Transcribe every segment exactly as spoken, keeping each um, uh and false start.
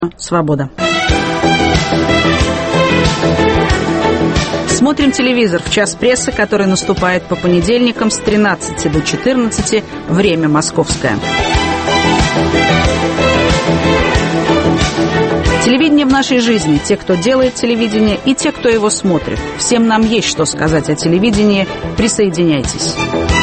Свобода. Смотрим телевизор в час прессы, который наступает по понедельникам с тринадцати до четырнадцати, время московское. Телевидение в нашей жизни. Те, кто делает телевидение, и те, кто его смотрит. Всем нам есть что сказать о телевидении. Присоединяйтесь.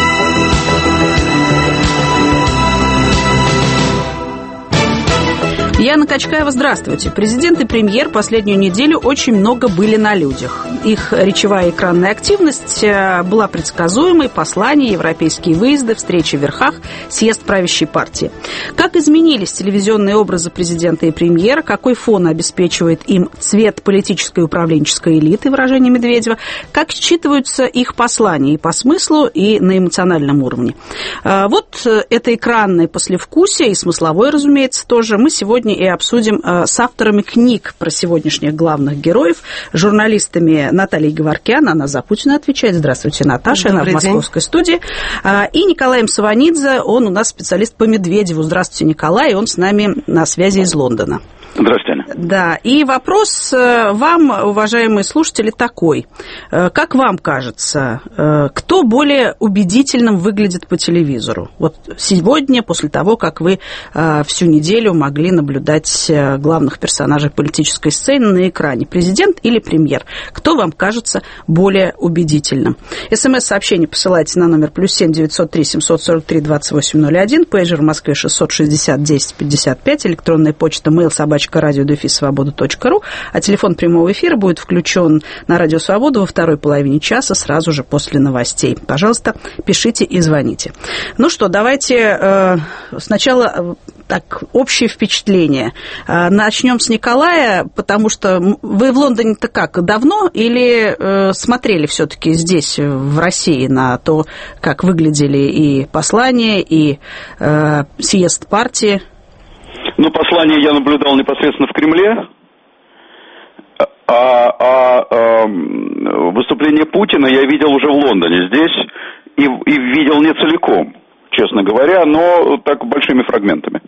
Яна Качкаева, здравствуйте. Президент и премьер последнюю неделю очень много были на людях. Их речевая экранная активность была предсказуемой, послания, европейские выезды, встречи в верхах, съезд правящей партии. Как изменились телевизионные образы президента и премьера, какой фон обеспечивает им цвет политической и управленческой элиты, выражение Медведева, как считываются их послания и по смыслу, и на эмоциональном уровне. Вот это экранное послевкусие и смысловое, разумеется, тоже мы сегодня и обсудим э, с авторами книг про сегодняшних главных героев, журналистами Натальей Геворкян, она за Путина отвечает. Здравствуйте, Наташа, она в московской студии. Э, и Николаем Саванидзе, он у нас специалист по Медведеву. Здравствуйте, Николай, он с нами на связи из Лондона. Здравствуйте. Да, и вопрос вам, уважаемые слушатели, такой. Как вам кажется, кто более убедительным выглядит по телевизору? Вот сегодня, после того, как вы всю неделю могли наблюдать главных персонажей политической сцены на экране, президент или премьер, кто вам кажется более убедительным? СМС-сообщение посылайте на номер плюс семь девятьсот три семьсот сорок три двадцать восемь ноль один, пейджер в Москве шестьсот шестьдесят десять пятьдесят пять, электронная почта mail собачка радио дефис свобода точка ру, а телефон прямого эфира будет включен на Радио Свободу во второй половине часа, сразу же после новостей. Пожалуйста, пишите и звоните. Ну что, давайте э, сначала э, так, общее впечатление. Э, начнем с Николая, потому что вы в Лондоне-то как, давно или э, смотрели все-таки здесь, в России, на то, как выглядели и послания, и э, съезд партии? Ну, послание я наблюдал непосредственно в Кремле, а, а, а выступление Путина я видел уже в Лондоне здесь, и, и видел не целиком, честно говоря, но так большими фрагментами.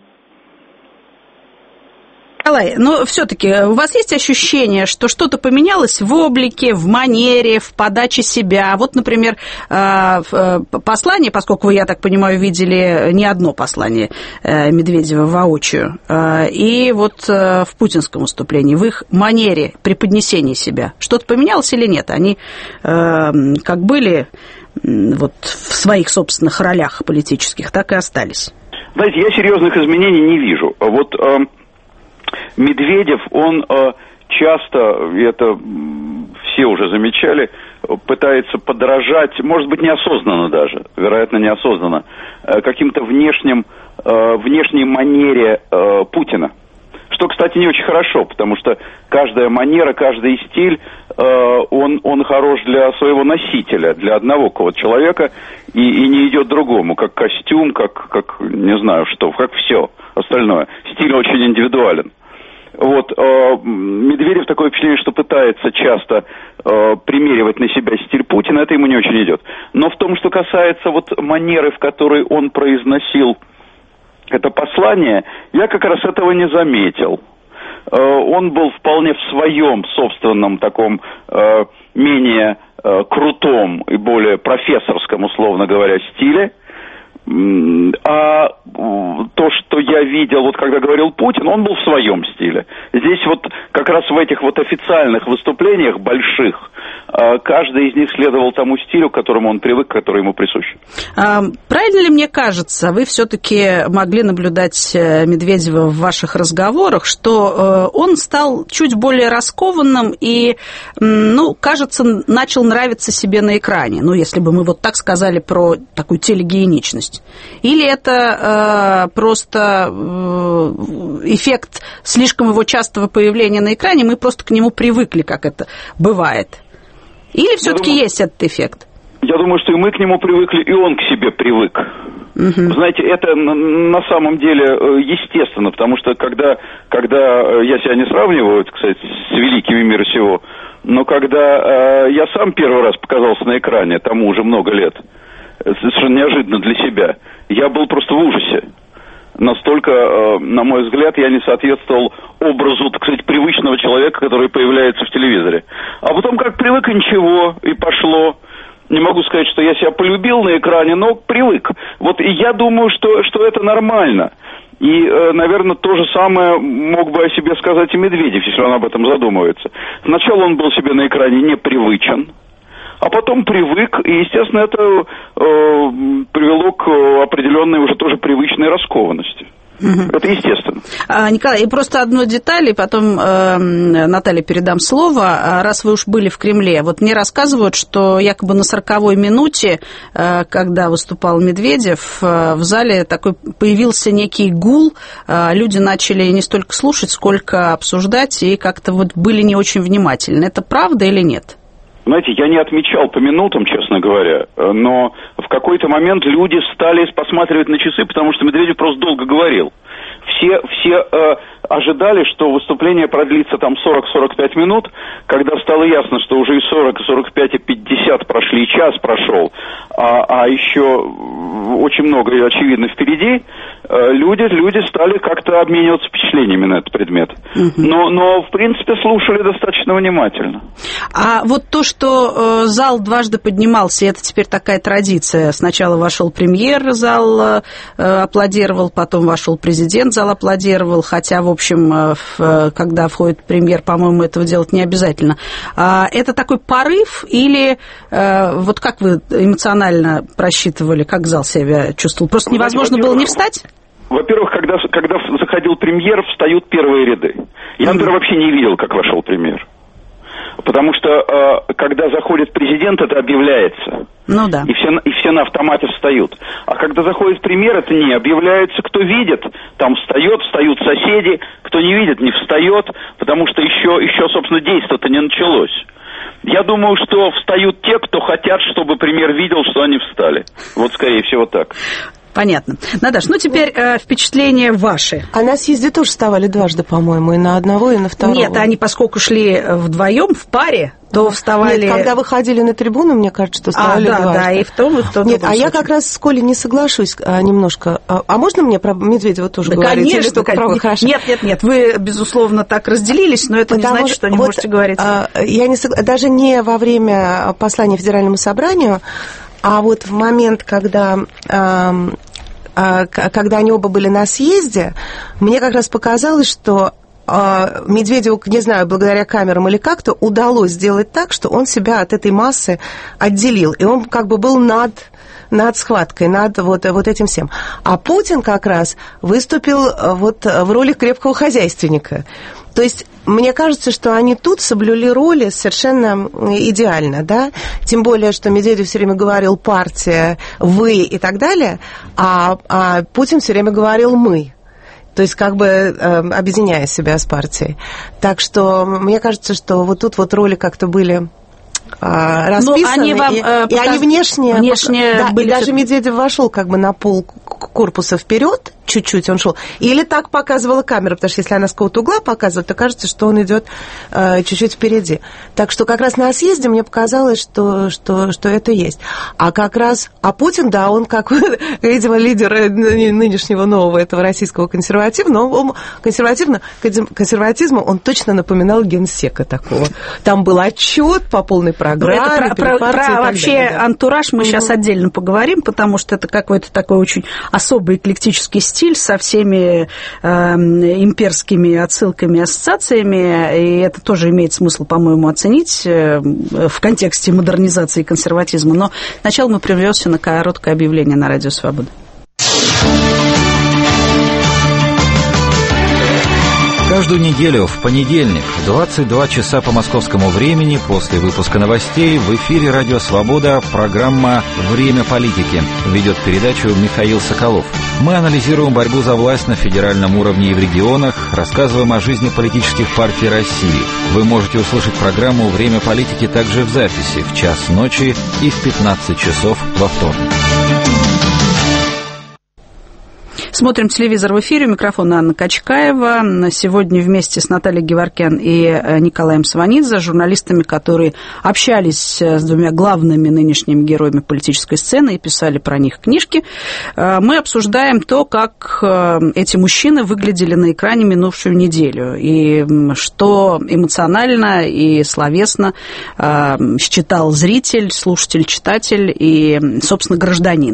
Николай, но все-таки у вас есть ощущение, что что-то поменялось в облике, в манере, в подаче себя? Вот, например, послание, поскольку вы, я так понимаю, видели не одно послание Медведева воочию, и вот в путинском выступлении, в их манере преподнесения себя, что-то поменялось или нет? Они как были вот в своих собственных ролях политических, так и остались? Знаете, я серьезных изменений не вижу. Вот Медведев, он э, часто, это все уже замечали, пытается подражать, может быть, неосознанно даже, вероятно, неосознанно, э, каким-то внешним, э, внешней манере э, Путина. Что, кстати, не очень хорошо, потому что каждая манера, каждый стиль, э, он, он хорош для своего носителя, для одного какого-то человека, и, и не идет другому, как костюм, как, как не знаю что, как все остальное. Стиль очень индивидуален. Вот, э, Медведев такое впечатление, что пытается часто э, примеривать на себя стиль Путина, это ему не очень идет. Но в том, что касается вот манеры, в которой он произносил это послание, я как раз этого не заметил. Э, он был вполне в своем собственном таком э, менее э, крутом и более профессорском, условно говоря, стиле. А то, что я видел, вот когда говорил Путин, он был в своем стиле. Здесь вот как раз в этих вот официальных выступлениях больших каждый из них следовал тому стилю, к которому он привык, который ему присущ. А правильно ли мне кажется, вы все-таки могли наблюдать Медведева в ваших разговорах, что он стал чуть более раскованным и, ну, кажется, начал нравиться себе на экране, ну, если бы мы вот так сказали про такую телегеничность? Или это э, просто э, эффект слишком его частого появления на экране, мы просто к нему привыкли, как это бывает? Или все-таки есть этот эффект? Я думаю, что и мы к нему привыкли, и он к себе привык. Угу. Знаете, это на самом деле естественно, потому что когда, когда я себя не сравниваю, кстати, с великими мира сего, но когда э, я сам первый раз показался на экране, тому уже много лет, совершенно неожиданно для себя, я был просто в ужасе. Настолько, на мой взгляд, я не соответствовал образу, так сказать, привычного человека, который появляется в телевизоре. А потом как привык, и ничего, и пошло. Не могу сказать, что я себя полюбил на экране, но привык. Вот и я думаю, что, что это нормально. И, наверное, то же самое мог бы о себе сказать и Медведев, если он об этом задумывается. Сначала он был себе на экране непривычен, а потом привык, и, естественно, это э, привело к определенной уже тоже привычной раскованности. Угу. Это естественно. А, Николай, и просто одну деталь, и потом э, Наталье передам слово. Раз вы уж были в Кремле, вот мне рассказывают, что якобы на сороковой минуте, э, когда выступал Медведев, э, в зале такой появился некий гул, э, люди начали не столько слушать, сколько обсуждать, и как-то вот были не очень внимательны. Это правда или нет? Знаете, я не отмечал по минутам, честно говоря, но в какой-то момент люди стали посматривать на часы, потому что Медведев просто долго говорил. Все, все э, ожидали, что выступление продлится там сорок-сорок пять минут, когда стало ясно, что уже и сорок, и сорок пять, и пятьдесят прошли, и час прошел, а, а еще очень много, очевидно, впереди, э, люди, люди стали как-то обмениваться впечатлениями на этот предмет. Угу. Но, но, в принципе, слушали достаточно внимательно. А вот то, что э, зал дважды поднимался, это теперь такая традиция. Сначала вошел премьер, зал э, аплодировал, потом вошел президент, зал аплодировал, хотя, в общем, э, в, когда входит премьер, по-моему, этого делать не обязательно. А это такой порыв или э, вот как вы эмоционально просчитывали, как зал себя чувствовал? Просто невозможно было не встать? Во-первых, когда, когда заходил премьер, встают первые ряды. Я, например, вообще не видел, как вошел премьер. Потому что, э, когда заходит президент, это объявляется. Ну да. И все, и все на автомате встают. А когда заходит премьер, это не объявляется. Кто видит, там встает, встают соседи. Кто не видит, не встает, потому что еще, еще собственно, действие-то не началось. Я думаю, что встают те, кто хотят, чтобы премьер видел, что они встали. Вот, скорее всего, так. Понятно. Наташ, ну теперь э, впечатления ваши. А на съезде тоже вставали дважды, по-моему, и на одного, и на второго. Нет, они, поскольку шли вдвоем в паре, то вставали... Нет, когда выходили на трибуну, мне кажется, что вставали а, да, дважды. Да, и в том, и в том. Нет, а я как раз с Колей не соглашусь а, немножко. А, а можно мне про Медведева тоже да, говорить? Конечно, или только про... Хорошо. Нет, нет, нет, вы, безусловно, так разделились, но это Потому не значит, что не вот, можете говорить. А, я не сог... Даже не во время послания Федеральному собранию, а вот в момент, когда... А, когда они оба были на съезде, мне как раз показалось, что Медведеву, не знаю, благодаря камерам или как-то, удалось сделать так, что он себя от этой массы отделил. И он как бы был над, над схваткой, над вот, вот этим всем. А Путин как раз выступил вот в роли крепкого хозяйственника. То есть, мне кажется, что они тут соблюли роли совершенно идеально, да, тем более, что Медведев все время говорил «партия», «вы» и так далее, а, а Путин все время говорил «мы». То есть, как бы э, объединяя себя с партией. Так что, мне кажется, что вот тут вот роли как-то были... расписаны, они вам, и, э, и они внешне, внешне да, были... и даже Медведев вошел как бы на пол корпуса вперед, чуть-чуть он шел, или так показывала камера, потому что если она с какого-то угла показывает, то кажется, что он идет э, чуть-чуть впереди. Так что как раз на съезде мне показалось, что, что, что это есть. А как раз, а Путин, да, он как, видимо, лидер нынешнего нового этого российского консерватизма, но он, консервативно, консерватизма он точно напоминал генсека такого. Там был отчет по полной программе. Это про, про, про вообще далее, да. Антураж мы угу. сейчас отдельно поговорим, потому что это какой-то такой очень особый эклектический стиль со всеми э, имперскими отсылками, ассоциациями, и это тоже имеет смысл, по-моему, оценить э, в контексте модернизации и консерватизма. Но сначала мы прервемся на короткое объявление на Радио Свобода. Каждую неделю в понедельник в двадцать два часа по московскому времени после выпуска новостей в эфире «Радио Свобода» программа «Время политики». Ведет передачу Михаил Соколов. Мы анализируем борьбу за власть на федеральном уровне и в регионах, рассказываем о жизни политических партий России. Вы можете услышать программу «Время политики» также в записи в час ночи и в пятнадцать часов во вторник. Смотрим телевизор в эфире. У микрофона Анна Качкаева. Сегодня вместе с Натальей Геворкян и Николаем Сванидзе, журналистами, которые общались с двумя главными нынешними героями политической сцены и писали про них книжки, мы обсуждаем то, как эти мужчины выглядели на экране минувшую неделю, и что эмоционально и словесно считал зритель, слушатель, читатель и, собственно, гражданин.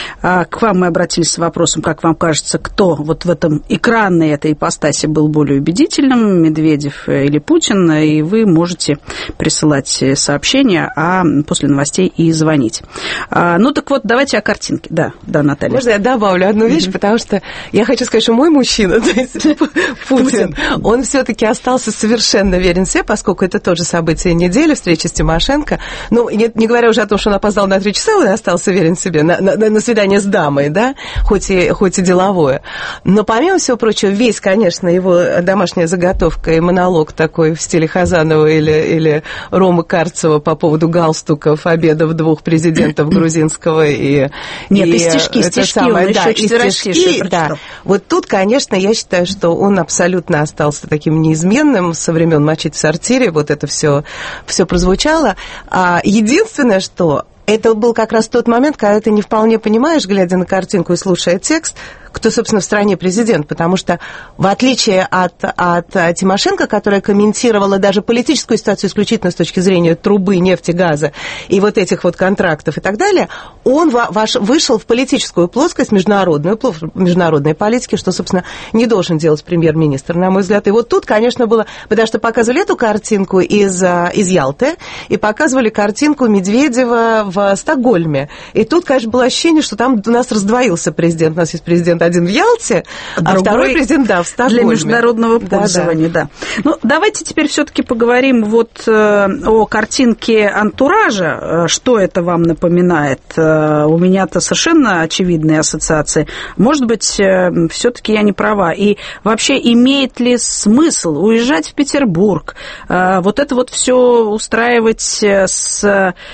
К вам мы обратились с вопросом, как вам кажется, кто вот в этом экранной этой ипостаси был более убедительным, Медведев или Путин, и вы можете присылать сообщения, а после новостей и звонить. А, ну так вот, давайте о картинке. Да, да, Наталья. Можно я добавлю одну вещь, mm-hmm. потому что я хочу сказать, что мой мужчина, то есть Путин, он все-таки остался совершенно верен себе, поскольку это тоже событие недели, встреча с Тимошенко. Ну, не, не говоря уже о том, что он опоздал на три часа, он остался верен себе на, на, на свидание с дамой, да, хоть и, хоть и деловое. Но, помимо всего прочего, весь, конечно, его домашняя заготовка и монолог такой в стиле Хазанова или, или Ромы Карцева по поводу галстуков, обедов двух президентов грузинского и... Нет, и, и стишки, стишки, самое, он да, еще четверостишие да. Вот тут, конечно, я считаю, что он абсолютно остался таким неизменным со времен «Мочить в сортире», вот это все, все прозвучало. А единственное, что... Это был как раз тот момент, когда ты не вполне понимаешь, глядя на картинку и слушая текст, кто, собственно, в стране президент, потому что, в отличие от, от Тимошенко, которая комментировала даже политическую ситуацию исключительно с точки зрения трубы, нефти, газа и вот этих вот контрактов и так далее, он ваш, вышел в политическую плоскость, международную, международной политики, что, собственно, не должен делать премьер-министр, на мой взгляд. И вот тут, конечно, было, потому что показывали эту картинку из, из Ялты и показывали картинку Медведева в Стокгольме. И тут, конечно, было ощущение, что там у нас раздвоился президент. У нас есть президент один в Ялте, а, а второй президент, да, в Стокгольме. Для международного пользования, да, да. да. Ну, давайте теперь все-таки поговорим вот э, о картинке антуража. Что это вам напоминает? Э, у меня-то совершенно очевидные ассоциации. Может быть, э, все-таки я не права. И вообще, имеет ли смысл уезжать в Петербург? Э, вот это вот все устраивать с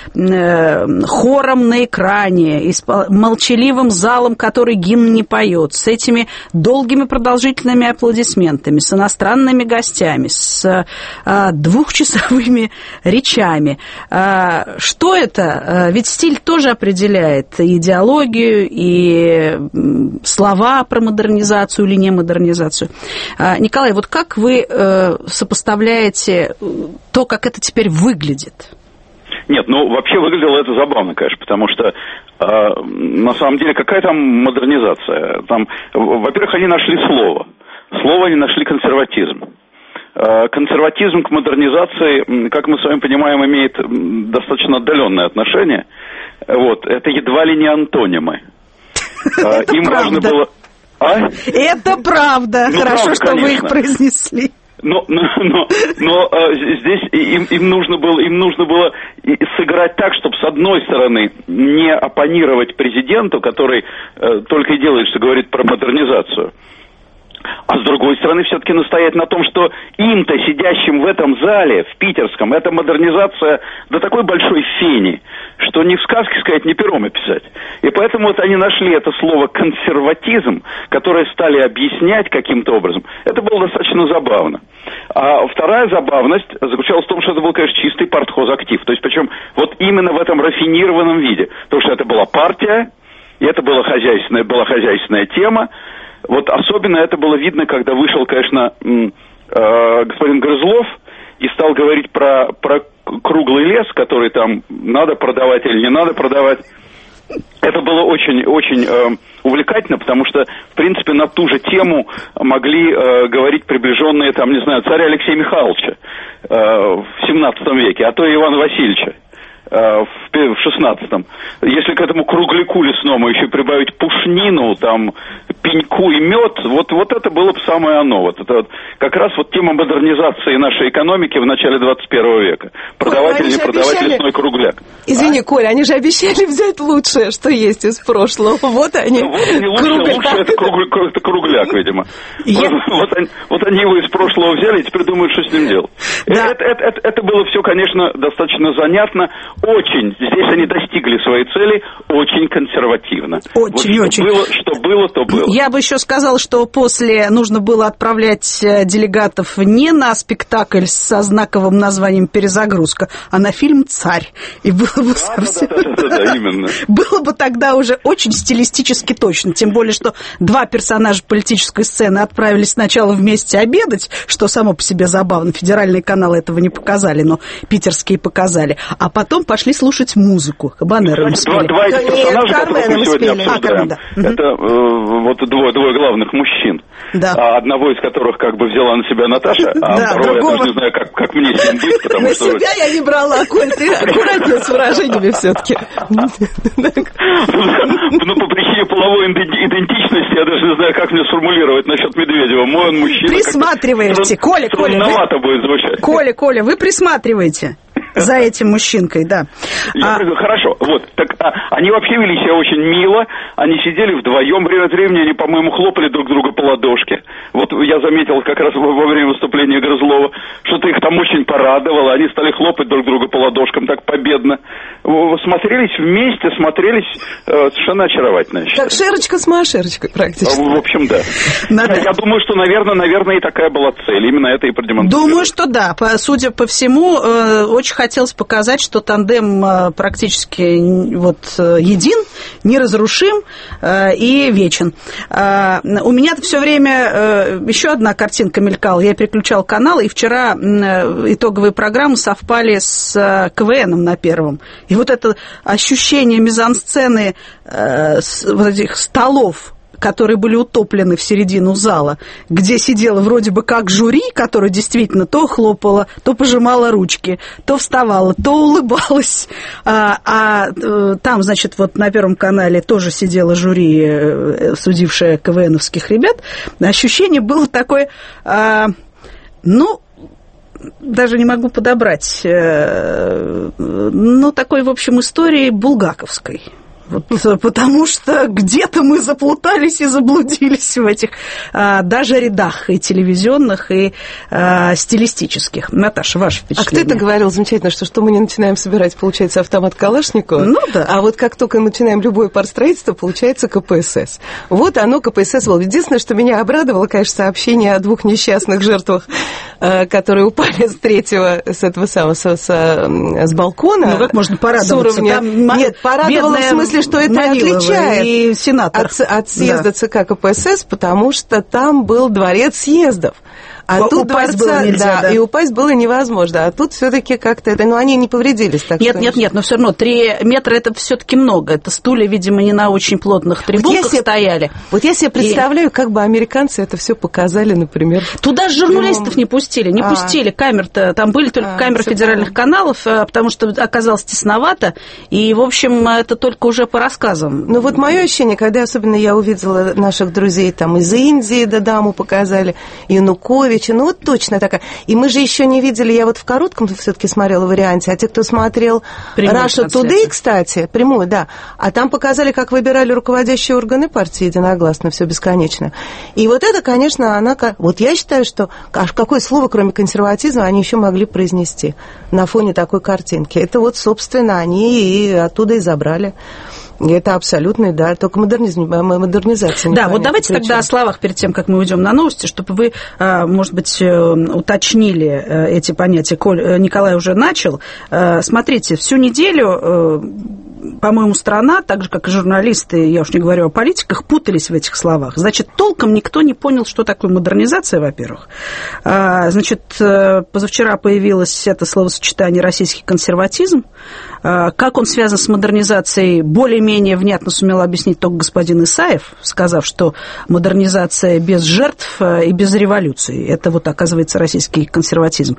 э, хором на экране, и с молчаливым залом, который гимн не поет, с этими долгими продолжительными аплодисментами, с иностранными гостями, с а, двухчасовыми речами. А, что это? Ведь стиль тоже определяет идеологию, и слова про модернизацию или не модернизацию. А, Николай, вот как вы э, сопоставляете то, как это теперь выглядит? Нет, ну, вообще выглядело это забавно, конечно, потому что, э, на самом деле, какая там модернизация? Там, во-первых, они нашли слово. Слово они нашли консерватизм. Э, консерватизм к модернизации, как мы с вами понимаем, имеет достаточно отдаленное отношение. Вот, это едва ли не антонимы. Им важно было... Это правда. Хорошо, что вы их произнесли. Но, но, но, но э, здесь им, им нужно было, им нужно было сыграть так, чтобы с одной стороны не оппонировать президенту, который э, только и делает, что говорит про модернизацию, а с другой стороны все-таки настоять на том, что им-то, сидящим в этом зале, в питерском, эта модернизация до такой большой фени, что ни в сказке сказать, ни пером описать. И поэтому вот они нашли это слово «консерватизм», которое стали объяснять каким-то образом. Это было достаточно забавно. А вторая забавность заключалась в том, что это был, конечно, чистый партхозактив. То есть, причем вот именно в этом рафинированном виде. Потому что это была партия, и это была хозяйственная, была хозяйственная тема. Вот особенно это было видно, когда вышел, конечно, э, господин Грызлов и стал говорить про, про круглый лес, который там надо продавать или не надо продавать. Это было очень, очень э, увлекательно, потому что, в принципе, на ту же тему могли э, говорить приближенные, там, не знаю, царя Алексея Михайловича э, в семнадцатом веке, а то и Ивана Васильевича в шестнадцатом. Если к этому кругляку лесному еще прибавить пушнину, там, пеньку и мед, вот, вот это было бы самое оно. Вот это вот, как раз вот тема модернизации нашей экономики в начале двадцать первого века. Продавать или не продавать обещали... лесной кругляк. Извини, а? Коля, они же обещали взять лучшее, что есть из прошлого. Вот они. Ну, вот они лучшее, лучшее это, кругляк, это кругляк, видимо. Я... Вот, вот, они, вот они его из прошлого взяли и теперь думают, что с ним делать. Да. Это, это, это, это было все, конечно, достаточно занятно. очень, здесь они достигли своей цели очень консервативно. Очень, вот, очень. Что было, что было, то было. Я бы еще сказала, что после нужно было отправлять делегатов не на спектакль со знаковым названием «Перезагрузка», а на фильм «Царь». И было бы да, совсем... Да, да, да, да, да, именно. Было бы тогда уже очень стилистически точно. Тем более, что два персонажа политической сцены отправились сначала вместе обедать, что само по себе забавно. Федеральные каналы этого не показали, но питерские показали. А потом пошли слушать музыку. Хабанеры Два, два этих персонажа, которых мы сегодня обсуждаем, а, да. это э, вот двое, двое главных мужчин. Да. А одного из которых как бы взяла на себя Наташа, а да, второго другого... я даже не знаю, как, как мне с ним быть, потому на что... себя я не брала, Коль, ты аккуратнее с выражениями все-таки. Ну, по причине половой идентичности, я даже не знаю, как мне сформулировать насчет Медведева. Мой он мужчина. Присматриваете, Коля, Коля. Странновато будет звучать. Коля, Коля, вы присматриваете за этим мужчинкой, да. Я а... приду, хорошо, вот, так а, они вообще вели себя очень мило, они сидели вдвоем, время от времени они, по-моему, хлопали друг друга по ладошке. Вот я заметил как раз во, во время выступления Грызлова, что-то их там очень порадовало, они стали хлопать друг друга по ладошкам так победно. Смотрелись вместе, смотрелись э, совершенно очаровательно. Как Шерочка с Машерочкой практически. В общем, да. Надо... Я, я думаю, что, наверное, наверное, и такая была цель, именно это и продемонстрировать. Думаю, что да. По, судя по всему, э, очень хотелось показать, что тандем э, практически вот, э, един, неразрушим э, и вечен. Э, у меня все время э, еще одна картинка мелькала. Я переключал канал, и вчера э, итоговые программы совпали с э, КВНом на первом. И вот это ощущение мизансцены э, с, вот этих столов, которые были утоплены в середину зала, где сидело вроде бы как жюри, которое действительно то хлопало, то пожимало ручки, то вставало, то улыбалось. А, а там, значит, вот на Первом канале тоже сидело жюри, судившее КВНовских ребят. Ощущение было такое, а, ну... даже не могу подобрать, ну, такой, в общем, истории булгаковской. Вот, потому что где-то мы заплутались и заблудились в этих а, даже рядах и телевизионных, и а, стилистических. Наташа, ваше впечатление? А кто это говорил замечательно, что, что мы не начинаем собирать, получается, автомат Калашникова, ну, да. А вот как только начинаем любое партстроительство, получается КПСС. Вот оно, КПСС. Единственное, что меня обрадовало, конечно, сообщение о двух несчастных жертвах, которые упали с третьего, с этого самого, с, с, с балкона. Ну, как можно порадоваться? Там, нет, порадовало в смысле, что это Манилова отличает и сенатор. От, от съезда да. ЦК КПСС, потому что там был дворец съездов. А у, тут упасть дворца, было нельзя, да, да. и упасть было невозможно. А тут все-таки как-то это, ну, они не повредились. Так нет, что... нет, нет, но все равно три метра это все-таки много. Это стулья, видимо, не на очень плотных трибунках вот себе, стояли. Вот я себе представляю, и... как бы американцы это все показали, например. Туда же журналистов не пустили, не а. пустили камер-то. Там были только а, камеры федеральных понятно. каналов, потому что оказалось тесновато. И, в общем, это только уже по рассказам. Ну, вот мое ощущение, когда особенно я увидела наших друзей там из Индии, да, даму показали, Януковича, ну, вот точно такая. И мы же еще не видели, я вот в коротком все-таки смотрела варианте, а те, кто смотрел Russia Today, кстати, прямую, да, а там показали, как выбирали руководящие органы партии единогласно, все бесконечно. И вот это, конечно, она... Вот я считаю, что какое слово, кроме консерватизма, они еще могли произнести на фоне такой картинки. Это вот, собственно, они и оттуда и забрали. И это абсолютно, да, только модернизм, модернизация. Да, вот давайте причем. Тогда о словах перед тем, как мы уйдем на новости, чтобы вы, может быть, уточнили эти понятия. Коль, Николай уже начал. Смотрите, всю неделю, по-моему, страна, так же, как и журналисты, я уж не говорю о политиках, путались в этих словах. Значит, толком никто не понял, что такое модернизация, во-первых. Значит, позавчера появилось это словосочетание «российский консерватизм». Как он связан с модернизацией, более-менее внятно сумел объяснить только господин Исаев, сказав, что модернизация без жертв и без революции. Это вот, оказывается, российский консерватизм.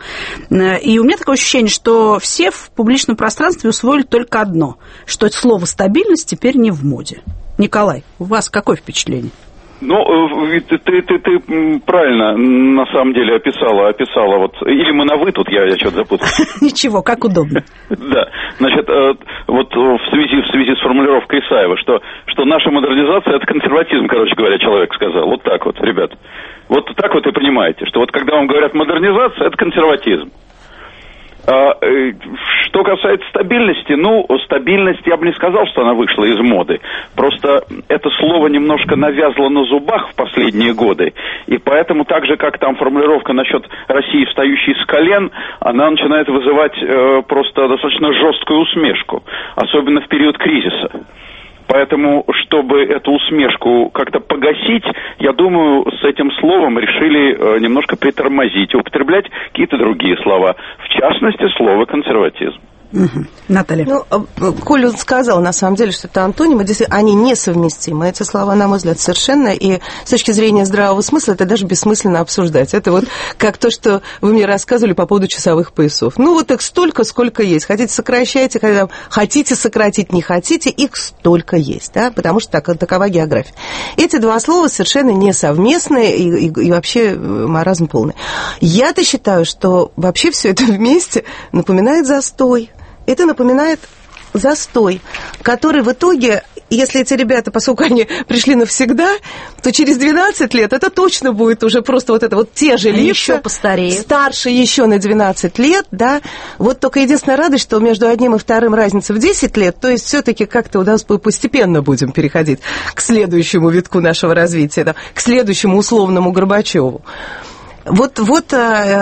И у меня такое ощущение, что все в публичном пространстве усвоили только одно, что слово «стабильность» теперь не в моде. Николай, у вас какое впечатление? Ну, ты, ты, ты, ты правильно на самом деле описала, описала вот, или мы на «вы» тут, я, я что-то запутал. Ничего, как удобно. Да, значит, вот в связи, в связи с формулировкой Исаева, что, что наша модернизация – это консерватизм, короче говоря, человек сказал, вот так вот, ребят. Вот так вот и понимаете, что вот когда вам говорят модернизация – это консерватизм. Что касается стабильности, ну, стабильность, я бы не сказал, что она вышла из моды. Просто это слово немножко навязло на зубах в последние годы, и поэтому так же, как там формулировка насчет России, встающей с колен, она начинает вызывать э, просто достаточно жесткую усмешку, особенно в период кризиса. Поэтому, чтобы эту усмешку как-то погасить, я думаю, с этим словом решили э, немножко притормозить и употреблять какие-то другие слова, в частности, слово «консерватизм». Угу. Наталья. Ну, Коля сказал, на самом деле, что это антонимы, они несовместимы. Эти слова, на мой взгляд, совершенно. И с точки зрения здравого смысла это даже бессмысленно обсуждать. Это вот как то, что вы мне рассказывали по поводу часовых поясов. Ну, вот их столько, сколько есть. Хотите, сокращайте, когда хотите сократить, не хотите, их столько есть, да, потому что так, такова география. Эти два слова совершенно несовместные и, и, и вообще маразм полный. Я-то считаю, что вообще все это вместе напоминает застой. Это напоминает застой, который в итоге, если эти ребята, поскольку они пришли навсегда, то через двенадцать лет это точно будет уже просто вот это вот те же лица. Еще постареют. Старше еще на двенадцать лет, да. Вот только единственная радость, что между одним и вторым разница в десять лет, то есть все-таки как-то у нас постепенно будем переходить к следующему витку нашего развития, да, к следующему условному Горбачеву. Вот, вот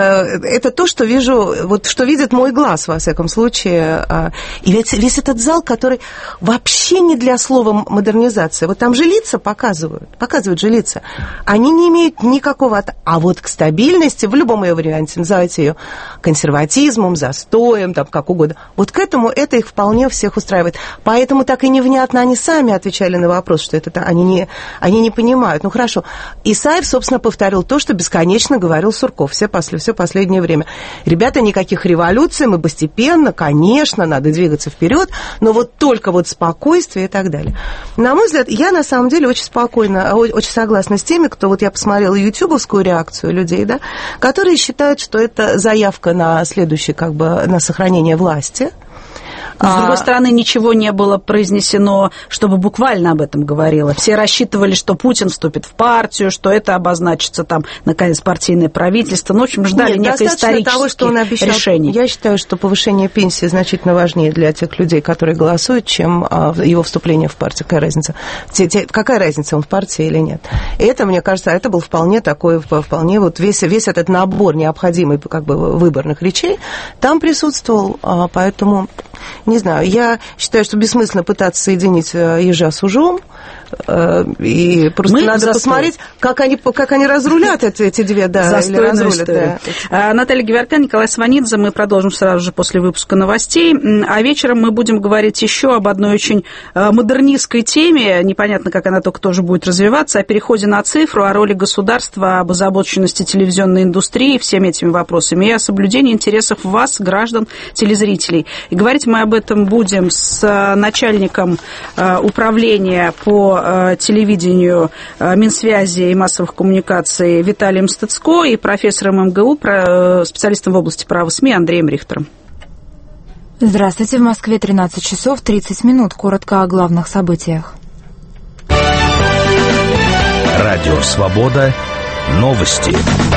это то, что вижу, вот что видит мой глаз, во всяком случае. И ведь весь этот зал, который вообще не для слова модернизация. Вот там же лица показывают, показывают же лица. Они не имеют никакого... А вот к стабильности, в любом ее варианте, называйте ее консерватизмом, застоем, там как угодно. Вот к этому это их вполне всех устраивает. Поэтому так и невнятно они сами отвечали на вопрос, что это они не, они не понимают. Ну хорошо. Исаев, собственно, повторил то, что бесконечно говорил говорил Сурков все, после, все последнее время. Ребята, никаких революций, мы постепенно, конечно, надо двигаться вперед, но вот только вот спокойствие и так далее. На мой взгляд, я на самом деле очень спокойно, очень согласна с теми, кто, вот я посмотрела ютубовскую реакцию людей, да, которые считают, что это заявка на следующий, как бы, на сохранение власти. Но, с другой стороны, ничего не было произнесено, чтобы буквально об этом говорило. Все рассчитывали, что Путин вступит в партию, что это обозначится там, наконец, партийное правительство. Ну, в общем, ждали некое исторических решений. Я считаю, что повышение пенсии значительно важнее для тех людей, которые голосуют, чем его вступление в партию. Какая разница? Какая разница, он в партии или нет? И это, мне кажется, это был вполне такой, вполне вот весь, весь этот набор необходимый, как бы, выборных речей там присутствовал, поэтому... Не знаю, я считаю, что бессмысленно пытаться соединить ежа с ужом, и просто Мы надо посмотреть, как они, как они разрулят эти, эти две, да, или разрулят. Да. Наталья Геворкян, Николай Сванидзе, мы продолжим сразу же после выпуска новостей, а вечером мы будем говорить еще об одной очень модернистской теме, непонятно, как она только тоже будет развиваться, о переходе на цифру, о роли государства, об озабоченности телевизионной индустрии, всеми этими вопросами, и о соблюдении интересов вас, граждан, телезрителей. И говорить мы об этом будем с начальником управления по телевидению, Минсвязи и массовых коммуникаций Виталием Стыцко и профессором эм гэ у, специалистом в области права СМИ Андреем Рихтером. Здравствуйте. В Москве тринадцать часов тридцать минут. Коротко о главных событиях. Радио «Свобода». Новости.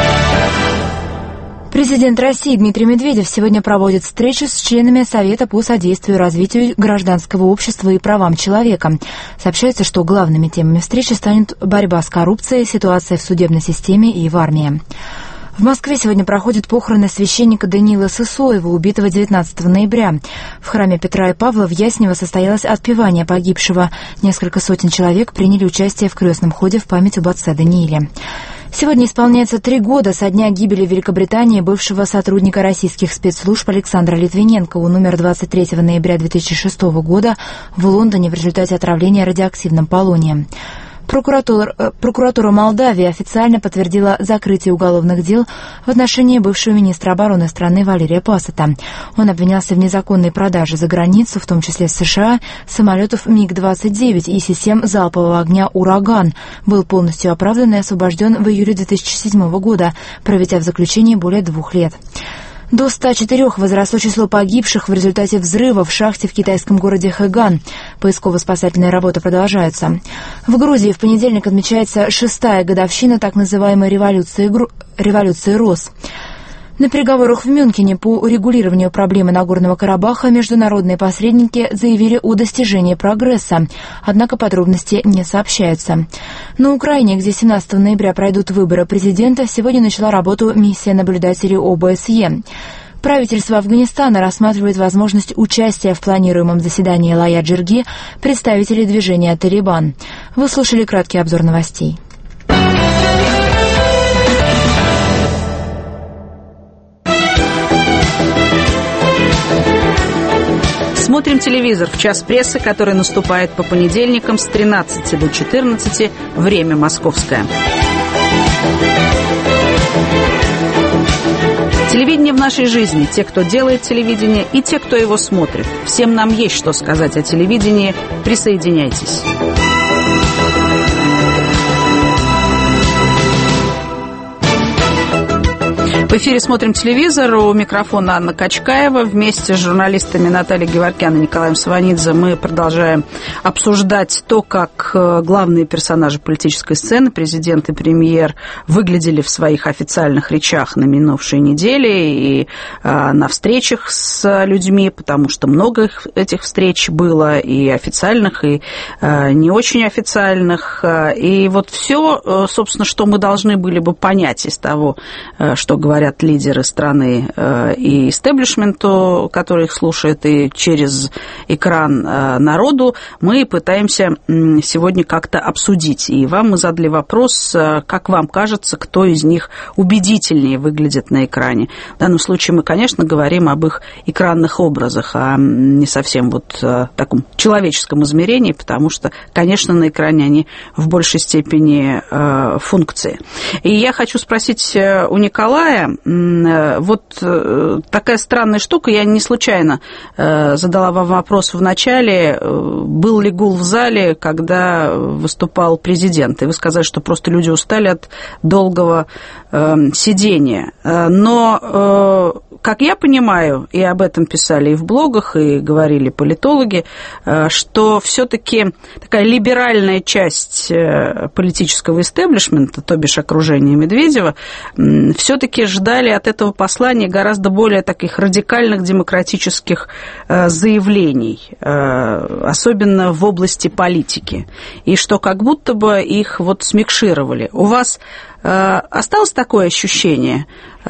Президент России Дмитрий Медведев сегодня проводит встречу с членами Совета по содействию развитию гражданского общества и правам человека. Сообщается, что главными темами встречи станут борьба с коррупцией, ситуация в судебной системе и в армии. В Москве сегодня проходят похороны священника Даниила Сысоева, убитого девятнадцатого ноября. В храме Петра и Павла в Яснево состоялось отпевание погибшего. Несколько сотен человек приняли участие в крестном ходе в память об отце Данииле. Сегодня исполняется три года со дня гибели в Великобритании бывшего сотрудника российских спецслужб Александра Литвиненко. Он умер двадцать третьего ноября две тысячи шестого года в Лондоне в результате отравления радиоактивным полонием. Прокуратура, прокуратура Молдавии официально подтвердила закрытие уголовных дел в отношении бывшего министра обороны страны Валерия Пассата. Он обвинялся в незаконной продаже за границу, в том числе в США, самолетов миг двадцать девять и систем залпового огня «Ураган». Был полностью оправдан и освобожден в июле две тысячи седьмого года, проведя в заключении более двух лет. До ста четырёх возросло число погибших в результате взрыва в шахте в китайском городе Хэган. Поисково-спасательные работы продолжаются. В Грузии в понедельник отмечается шестая годовщина так называемой революции, революции роз. На переговорах в Мюнхене по урегулированию проблемы Нагорного Карабаха международные посредники заявили о достижении прогресса, однако подробности не сообщаются. На Украине, где семнадцатого ноября пройдут выборы президента, сегодня начала работу миссия наблюдателей О Бэ С Е. Правительство Афганистана рассматривает возможность участия в планируемом заседании Лая-Джирги представителей движения «Талибан». Вы слушали краткий обзор новостей. Смотрим телевизор в час прессы, который наступает по понедельникам с тринадцати до четырнадцати, время московское. Телевидение в нашей жизни. Те, кто делает телевидение, и те, кто его смотрит. Всем нам есть что сказать о телевидении. Присоединяйтесь. В эфире «Смотрим телевизор». У микрофона Анна Качкаева. Вместе с журналистами Натальей Геворкян и Николаем Сванидзе мы продолжаем обсуждать то, как главные персонажи политической сцены, президент и премьер, выглядели в своих официальных речах на минувшей неделе и а, на встречах с людьми, потому что много этих встреч было, и официальных, и а, не очень официальных. И вот все, собственно, что мы должны были бы понять из того, что говорят говорят лидеры страны и истеблишменту, который их слушает, и через экран народу, мы пытаемся сегодня как-то обсудить. И вам мы задали вопрос, как вам кажется, кто из них убедительнее выглядит на экране. В данном случае мы, конечно, говорим об их экранных образах, а не совсем вот в таком человеческом измерении, потому что, конечно, на экране они в большей степени функции. И я хочу спросить у Николая, вот такая странная штука, я не случайно задала вам вопрос в начале, был ли гул в зале, когда выступал президент, и вы сказали, что просто люди устали от долгого сидения. Но, как я понимаю, и об этом писали и в блогах, и говорили политологи, что все-таки такая либеральная часть политического истеблишмента, то бишь окружения Медведева, все-таки ждали от этого послания гораздо более таких радикальных демократических заявлений, особенно в области политики, и что как будто бы их вот смикшировали. У вас осталось такое ощущение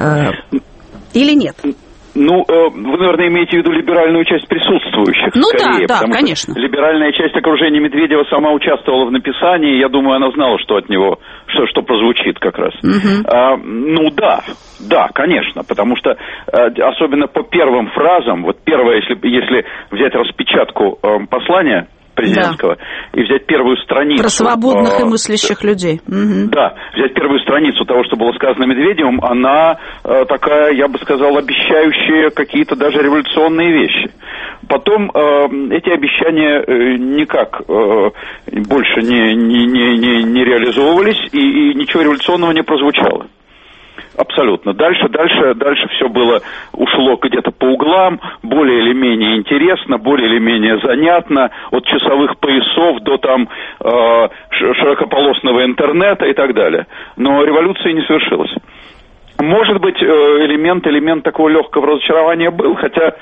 или нет? Ну, вы, наверное, имеете в виду либеральную часть присутствующих. Ну скорее, да, да, конечно. Либеральная часть окружения Медведева сама участвовала в написании, я думаю, она знала, что от него, что, что прозвучит как раз. Угу. А, ну да, да, конечно, потому что особенно по первым фразам, вот первое, если, если взять распечатку послания президентского, да, и взять первую страницу... Про свободных э, и мыслящих людей. Угу. Да, взять первую страницу того, что было сказано Медведевым, она э, такая, я бы сказал, обещающая какие-то даже революционные вещи. Потом э, эти обещания э, никак э, больше не, не, не, не реализовывались, и, и ничего революционного не прозвучало. Абсолютно. Дальше, дальше, дальше все было, ушло где-то по углам, более или менее интересно, более или менее занятно, от часовых поясов до там э, широкополосного интернета и так далее. Но революция не совершилась. Может быть, элемент, элемент такого легкого разочарования был, хотя...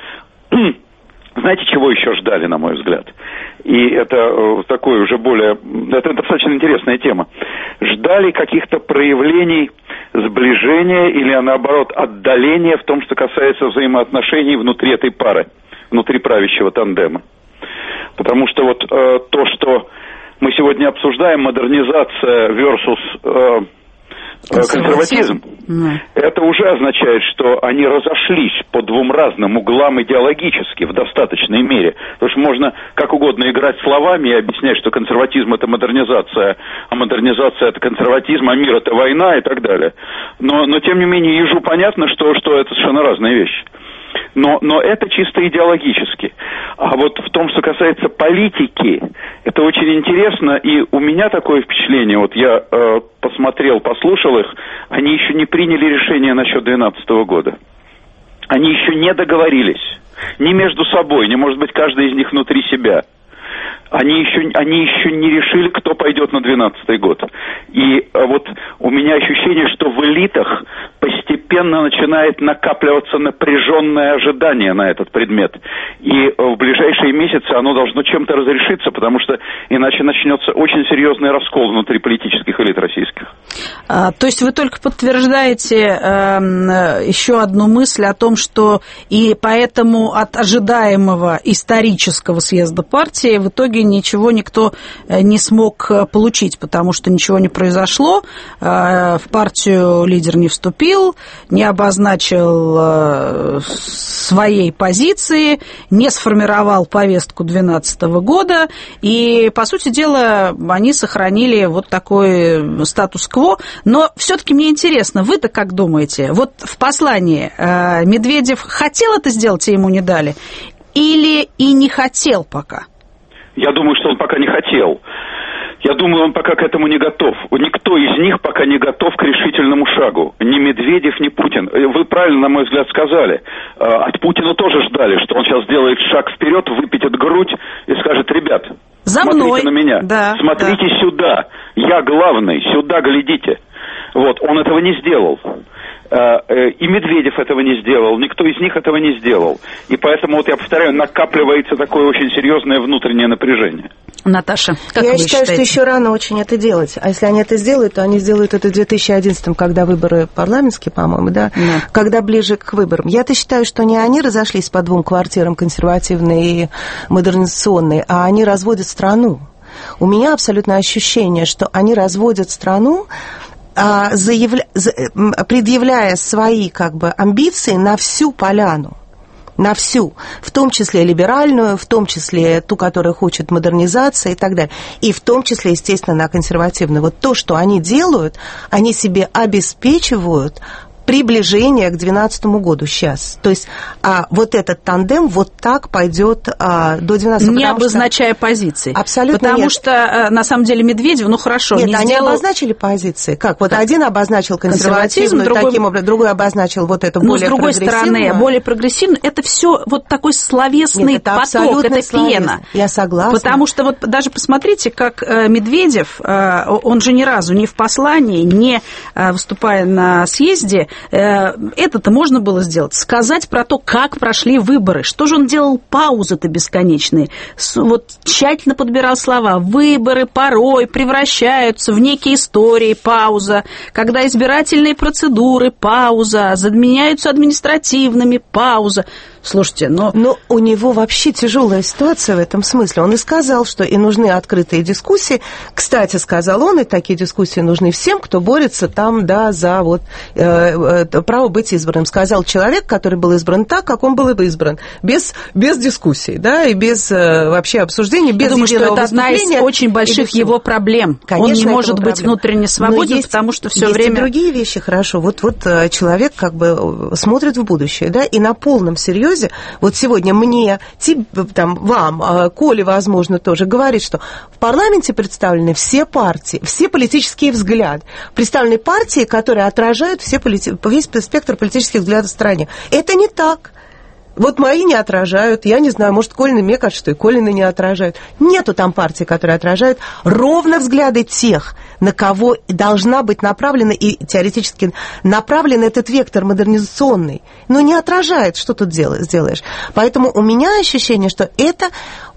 Знаете, чего еще ждали, на мой взгляд? И это э, такое уже более... Это, это достаточно интересная тема. Ждали каких-то проявлений сближения или, наоборот, отдаления в том, что касается взаимоотношений внутри этой пары, внутри правящего тандема. Потому что вот э, то, что мы сегодня обсуждаем, модернизация versus... Э, консерватизм, mm. это уже означает, что они разошлись по двум разным углам идеологически в достаточной мере. Потому что можно как угодно играть словами и объяснять, что консерватизм – это модернизация, а модернизация – это консерватизм, а мир – это война и так далее. Но, но тем не менее, ежу понятно, что, что это совершенно разные вещи. Но, но это чисто идеологически. А вот в том, что касается политики, это очень интересно, и у меня такое впечатление, вот я э, посмотрел, послушал их, они еще не приняли решение насчет две тысячи двенадцатого года. Они еще не договорились, ни между собой, ни, может быть, каждый из них внутри себя. Они еще, они еще не решили, кто пойдет на двенадцатый год. И вот у меня ощущение, что в элитах постепенно начинает накапливаться напряженное ожидание на этот предмет. И в ближайшие месяцы оно должно чем-то разрешиться, потому что иначе начнется очень серьезный раскол внутри политических элит российских. А, то есть вы только подтверждаете э, еще одну мысль о том, что и поэтому от ожидаемого исторического съезда партии в итоге ничего никто не смог получить, потому что ничего не произошло, в партию лидер не вступил, не обозначил своей позиции, не сформировал повестку две тысячи двенадцатого года, и, по сути дела, они сохранили вот такой статус-кво. Но все-таки мне интересно, вы-то как думаете? Вот в послании Медведев хотел это сделать, и ему не дали, или и не хотел пока? Я думаю, что он пока не хотел. Я думаю, он пока к этому не готов. Никто из них пока не готов к решительному шагу. Ни Медведев, ни Путин. Вы правильно, на мой взгляд, сказали. От Путина тоже ждали, что он сейчас сделает шаг вперед, выпятит грудь и скажет: ребят, За смотрите мной. на меня, да, смотрите да. сюда, я главный, сюда глядите. Вот, он этого не сделал. И Медведев этого не сделал, никто из них этого не сделал. И поэтому, вот я повторяю, накапливается такое очень серьезное внутреннее напряжение. Наташа, как Я вы считаю, считаете? что еще рано очень это делать. А если они это сделают, то они сделают это в две тысячи одиннадцатом, когда выборы парламентские, по-моему, да? Да. Когда ближе к выборам. Я-то считаю, что не они разошлись по двум квартирам, консервативной и модернизационной, а они разводят страну. У меня абсолютно ощущение, что они разводят страну, заявля... предъявляя свои как бы амбиции на всю поляну. На всю, в том числе либеральную, в том числе ту, которая хочет модернизации и так далее. И в том числе, естественно, на консервативную. Вот то, что они делают, они себе обеспечивают приближение к две тысячи двенадцатому году сейчас. То есть а, вот этот тандем вот так пойдет а, до две тысячи двенадцатого. Не обозначая что... позиции. Абсолютно Потому нет. что, на самом деле, Медведев, ну хорошо, нет, не они сделал... обозначили позиции. Как? Вот да. один обозначил консервативную, другой... таким образом, другой обозначил вот это Но более с другой прогрессивную. стороны, более прогрессивно, это все вот такой словесный нет, это поток, это словесно. пена. Я согласна. Потому что вот даже посмотрите, как Медведев, он же ни разу ни в послании, не выступая на съезде, это-то можно было сделать. Сказать про то, как прошли выборы. Что же он делал? Паузы-то бесконечные. Вот тщательно подбирал слова. Выборы порой превращаются в некие истории. Пауза. Когда избирательные процедуры. Пауза. Заменяются административными. Пауза. Слушайте, но... Но у него вообще тяжелая ситуация в этом смысле. Он и сказал, что и нужны открытые дискуссии. Кстати, сказал он, и такие дискуссии нужны всем, кто борется там, да, за вот э, э, право быть избранным. Сказал человек, который был избран так, как он был избран. Без, без дискуссий, да, и без э, вообще обсуждений, без Я думаю, что это одна из очень больших без... его проблем. Конечно, он не может быть проблема. внутренне свободен, есть, потому что все есть время... и другие вещи, хорошо. Вот, вот человек как бы смотрит в будущее, да, и на полном серьезе вот сегодня мне, там, вам, Коле, возможно, тоже говорит, что в парламенте представлены все партии, все политические взгляды. Представлены партии, которые отражают все полити... весь спектр политических взглядов в стране. Это не так. Вот мои не отражают, я не знаю, может, Колины, мне кажется, что и Колины не отражают. Нету там партий, которые отражают ровно взгляды тех, на кого должна быть направлена и теоретически направлен этот вектор модернизационный. Но не отражает, что тут сделаешь. Поэтому у меня ощущение, что это,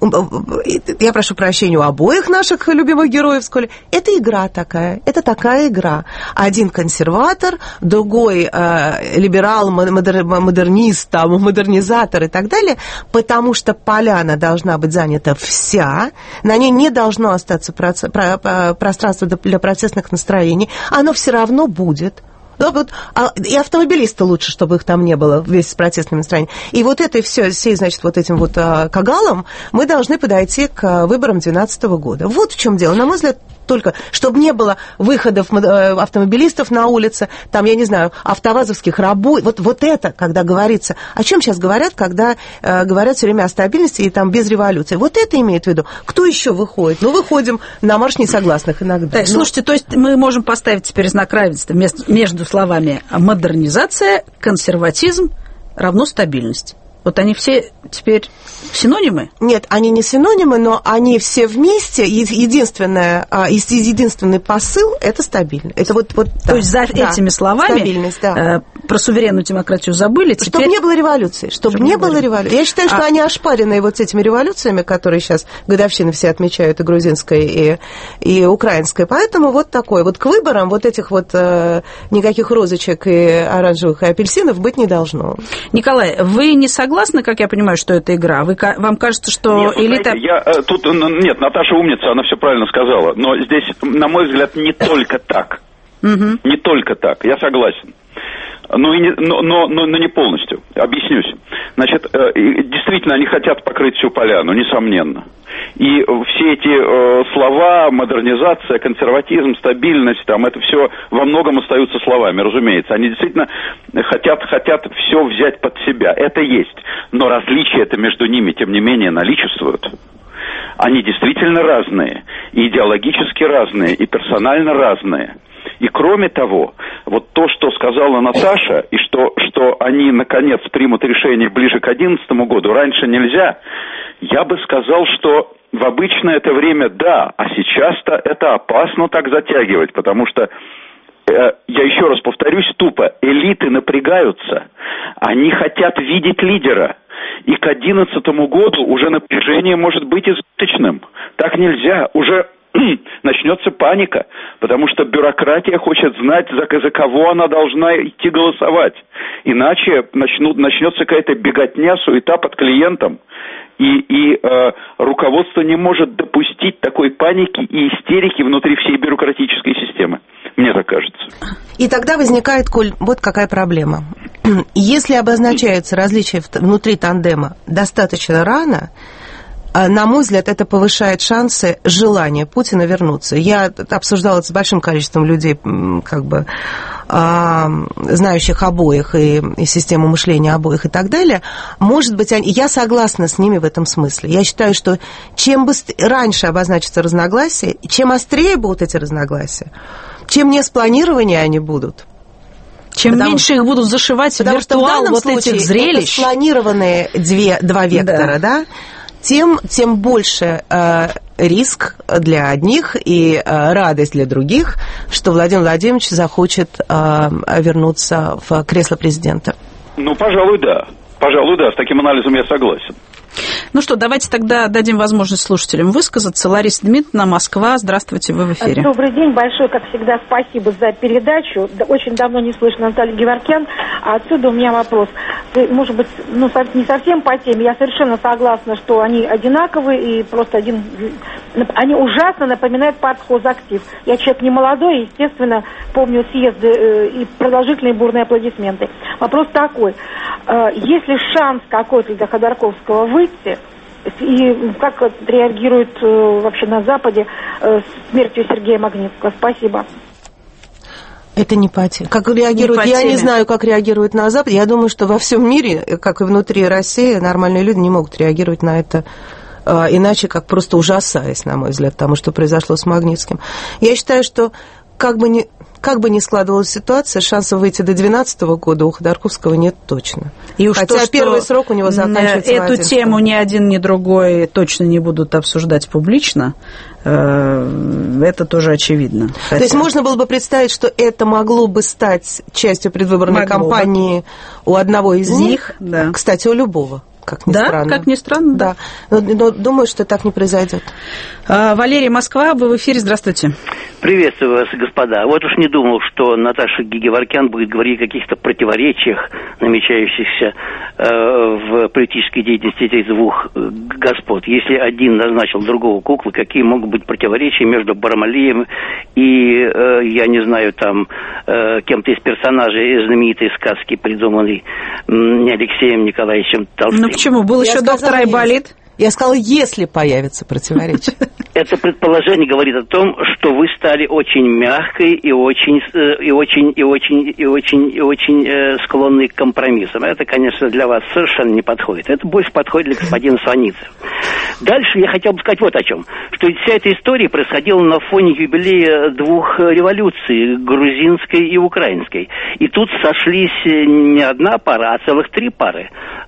я прошу прощения у обоих наших любимых героев в школе, это игра такая, это такая игра. Один консерватор, другой э, либерал, модер, модернист, там, модернизатор и так далее, потому что поляна должна быть занята вся, на ней не должно остаться пространство для процессных настроений, оно все равно будет. И автомобилисты лучше, чтобы их там не было вместе с протестными настроениями. И вот это все, всей, значит, вот этим вот кагалом мы должны подойти к выборам две тысячи двенадцатого года. Вот в чем дело. На мой взгляд, только чтобы не было выходов автомобилистов на улице, там, я не знаю, автовазовских работ. Вот, вот это, когда говорится... О чем сейчас говорят, когда э, говорят все время о стабильности и там без революции? Вот это имеет в виду. Кто еще выходит? Ну, выходим на марш несогласных иногда. Так, слушайте, то есть мы можем поставить теперь знак равенства между словами модернизация, консерватизм равно стабильность. Вот они все теперь синонимы? Нет, они не синонимы, но они все вместе. Единственное, единственный посыл – это стабильность. Это вот, вот, То да, есть за да, этими словами стабильность, да. э, про суверенную демократию забыли. Теперь... Чтобы не было революции. Чтобы, чтобы не было революции. Я считаю, что а... они ошпаренные вот этими революциями, которые сейчас годовщины все отмечают, и грузинская, и, и украинская. Поэтому вот такой. Вот к выборам вот этих вот э, никаких розочек и оранжевых, и апельсинов быть не должно. Николай, вы не согласны, как я понимаю, что это игра? Вы, вам кажется, что нет, элита... Знаете, я, тут, нет, Наташа умница, она все правильно сказала. Но здесь, на мой взгляд, не только так. Не только так, я согласен. Но, и не, но, но, но, но не полностью. Объяснюсь. Значит, действительно, они хотят покрыть всю поляну, несомненно. И все эти э, слова, модернизация, консерватизм, стабильность, там, это все во многом остаются словами, разумеется. Они действительно хотят, хотят все взять под себя. Это есть. Но различия это между ними, тем не менее, наличествуют. Они действительно разные, и идеологически разные, и персонально разные. И кроме того, вот то, что сказала Наташа, и что, что они, наконец, примут решение ближе к одиннадцатому году, раньше нельзя, я бы сказал, что в обычное это время да, а сейчас-то это опасно так затягивать, потому что, э, я еще раз повторюсь тупо, элиты напрягаются, они хотят видеть лидера. И к одиннадцатому году уже напряжение может быть избыточным. Так нельзя, уже начнется паника, потому что бюрократия хочет знать, за, за кого она должна идти голосовать. Иначе начнут, начнется какая-то беготня, суета под клиентом. И, и э, руководство не может допустить такой паники и истерики внутри всей бюрократической системы. Мне так кажется. И тогда возникает, Коль, вот какая проблема. Если обозначаются различия внутри тандема достаточно рано, на мой взгляд, это повышает шансы желания Путина вернуться. Я обсуждала это с большим количеством людей, как бы, знающих обоих и, и систему мышления обоих и так далее. Может быть, они, я согласна с ними в этом смысле. Я считаю, что чем быстрее, раньше обозначатся разногласия, чем острее будут эти разногласия, чем не спланирование они будут, чем потому, меньше их будут зашивать в виртуал вот этих зрелищ. Это спланированные две, два вектора, да, да тем, тем больше э, риск для одних и э, радость для других, что Владимир Владимирович захочет э, вернуться в кресло президента. Ну, пожалуй, да. Пожалуй, да. С таким анализом я согласен. Ну что, давайте тогда дадим возможность слушателям высказаться. Лариса Дмитриевна, Москва. Здравствуйте, вы в эфире. Добрый день. Большое, как всегда, спасибо за передачу. Очень давно не слышно Наталью Геворкян. А отсюда у меня вопрос. Может быть, ну, не совсем по теме. Я совершенно согласна, что они одинаковые и просто один... Они ужасно напоминают партхозактив. Я человек не молодой, естественно, помню съезды и продолжительные бурные аплодисменты. Вопрос такой. Есть ли шанс какой-то для Ходорковского выйти? И как реагирует вообще на Западе смертью Сергея Магнитского? Спасибо. Это не по теме. Как реагируют? Не я не знаю, как реагируют на Западе. Я думаю, что во всем мире, как и внутри России, нормальные люди не могут реагировать на это иначе, как просто ужасаясь, на мой взгляд, тому, что произошло с Магнитским. Я считаю, что как бы ни, как бы ни складывалась ситуация, шансов выйти до две тысячи двенадцатого года у Ходорковского нет точно. И уж Хотя то, первый срок у него заканчивается эту в один тему ни один, ни другой точно не будут обсуждать публично, это тоже очевидно. Хотя... То есть можно было бы представить, что это могло бы стать частью предвыборной могло кампании бы. У одного из, из них, них да. Кстати, у любого. Как ни да, странно. как ни странно. Да, да. Но, но думаю, что так не произойдет. А, Валерий, Москва, вы в эфире, здравствуйте. Приветствую вас, господа. Вот уж не думал, что Наташа Геворкян будет говорить о каких-то противоречиях, намечающихся э, в политической деятельности этих двух господ. Если один назначил другого куклы, какие могут быть противоречия между Барамалием и, э, я не знаю, там, э, кем-то из персонажей знаменитой сказки, придуманной э, Алексеем Николаевичем Толстым. Ну почему? Был еще доктор Айболит. Я сказала, если появится противоречие. Это предположение говорит о том, что вы стали очень мягкой и очень, и очень, и очень, и очень, и очень э, склонной к компромиссам. Это, конечно, для вас совершенно не подходит. Это больше подходит для господина Сванидзе. Дальше я хотел бы сказать вот о чем. Что вся эта история происходила на фоне юбилея двух революций, грузинской и украинской. И тут сошлись не одна пара, а целых три пары.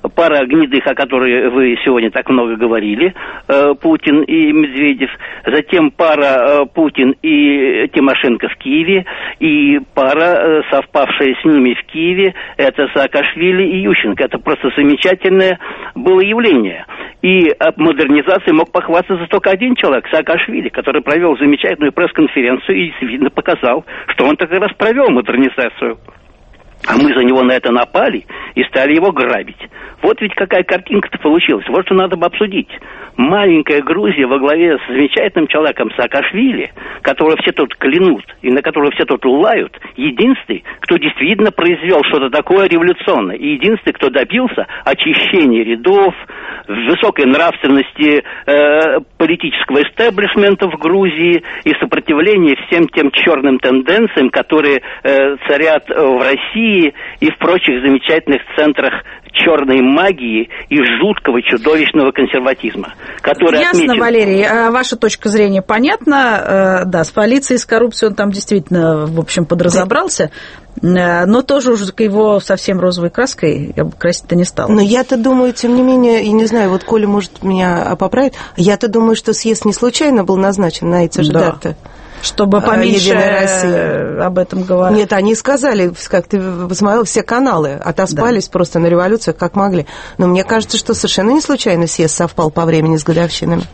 пара гнедых, о которой вы сегодня так много говорили, Путин и Медведев, затем пара Путин и Тимошенко в Киеве, и пара, совпавшая с ними в Киеве, это Саакашвили и Ющенко. Это просто замечательное было явление. И об модернизации мог похвастаться только один человек, Саакашвили, который провел замечательную пресс-конференцию и действительно показал, что он так раз провел модернизацию. А мы за него на это напали и стали его грабить. Вот ведь какая картинка-то получилась. Вот что надо бы обсудить. Маленькая Грузия во главе с замечательным человеком Саакашвили, которого все тут клянут и на которого все тут лают, единственный, кто действительно произвел что-то такое революционное, и единственный, кто добился очищения рядов, высокой нравственности э, политического истеблишмента в Грузии и сопротивления всем тем черным тенденциям, которые э, царят в России и в прочих замечательных центрах черной магии и жуткого, чудовищного консерватизма, который Ясно, отмечен... Валерий, ваша точка зрения понятна. Да, с полицией, с коррупцией он там действительно, в общем, подразобрался, но тоже уже его совсем розовой краской я бы красить-то не стала. Но я-то думаю, тем не менее, и не знаю, вот Коля может меня поправить, я-то думаю, что съезд не случайно был назначен на эти же да. даты. Чтобы поменьше об этом говорить. Нет, они сказали, как ты посмотрел, все каналы отоспались да. просто на революциях, как могли. Но мне кажется, что совершенно не случайно съезд совпал по времени с годовщинами.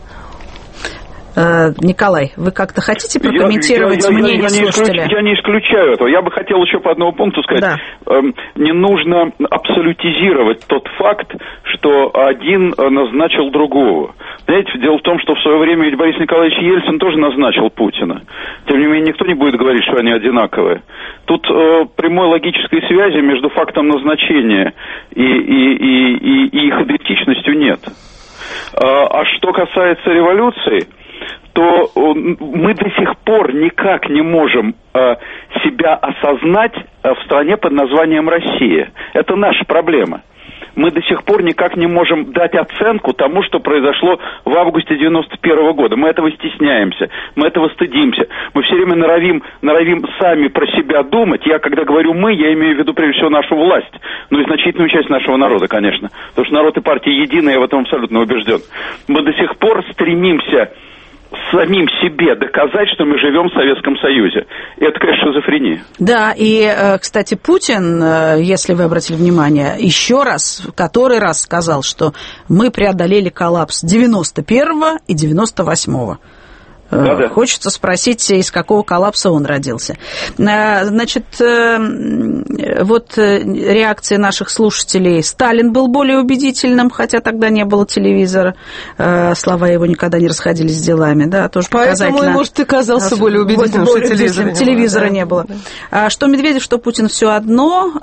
Николай, вы как-то хотите прокомментировать я, я, мнение я, я слушателя? Не я не исключаю этого. Я бы хотел еще по одному пункту сказать. Да. Эм, не нужно абсолютизировать тот факт, что один назначил другого. Понимаете, дело в том, что в свое время ведь Борис Николаевич Ельцин тоже назначил Путина. Тем не менее, никто не будет говорить, что они одинаковые. Тут э, прямой логической связи между фактом назначения и, и, и, и, и их идентичностью нет. А, а что касается революции, то мы до сих пор никак не можем э, себя осознать в стране под названием Россия. Это наша проблема. Мы до сих пор никак не можем дать оценку тому, что произошло в августе девяносто первого года. Мы этого стесняемся, мы этого стыдимся. Мы все время норовим, норовим сами про себя думать. Я, когда говорю «мы», я имею в виду прежде всего нашу власть. Ну и значительную часть нашего народа, конечно. Потому что народ и партия едины, я в этом абсолютно убежден. Мы до сих пор стремимся самим себе доказать, что мы живем в Советском Союзе. И это, конечно, шизофрения. Да, и, кстати, Путин, если вы обратили внимание, еще раз, который раз сказал, что мы преодолели коллапс девяносто первого и девяносто восьмого. Да-да. Хочется спросить, из какого коллапса он родился. Значит, вот реакция наших слушателей. Сталин был более убедительным, хотя тогда не было телевизора. Слова его никогда не расходились с делами. Да, тоже поэтому, показательно. Может, ты казался более убедительным, более что телевизора, телевизора не не было. было. Да. Что Медведев, что Путин все одно.